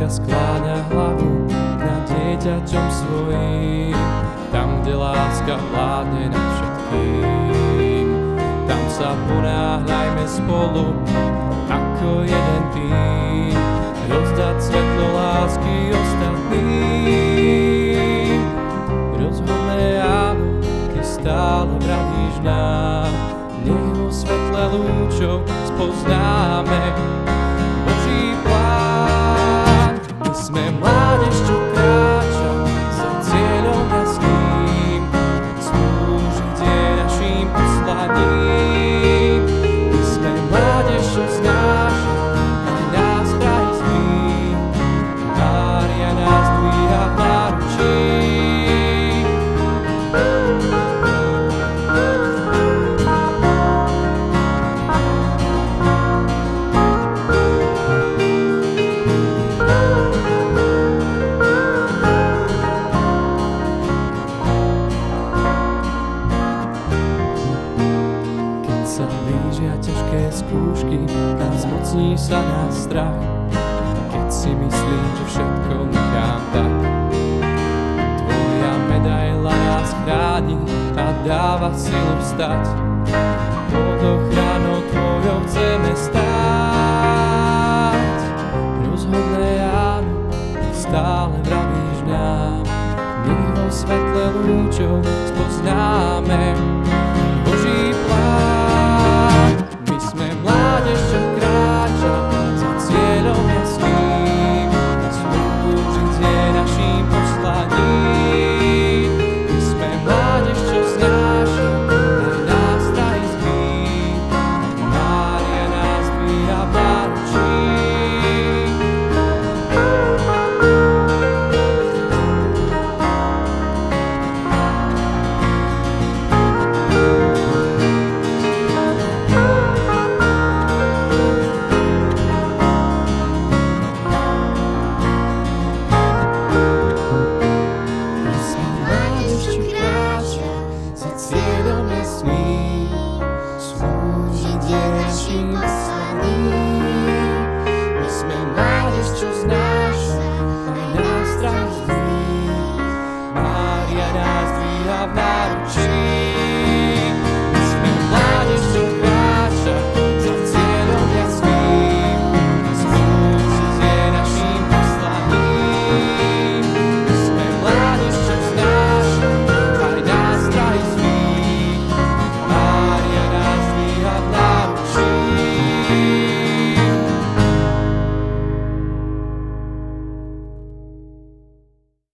matka skláňa hlavu nad dieťaťom svojím. Tam, kde láska vládne nad všetkým, tam sa ponáhľajme spolu ako jeden tým, rozdať svetlo lásky ostatným. Rozhodné áno, ty stále vravíš nám, nech vo svetle lúčov spoznáme Boží plán. My sme mládež, čo kráča za cieľom jasným, slúžiť je naším poslaním. My sme mládež, čo znáša aj nástraj zlý, Mária nás dvíha v náručí. Sa blížia ťažké skúšky a zmocní sa nás strach. Keď si myslím, že všetko nechám tak, tvoja medaila nás chráni a dáva silu vstať.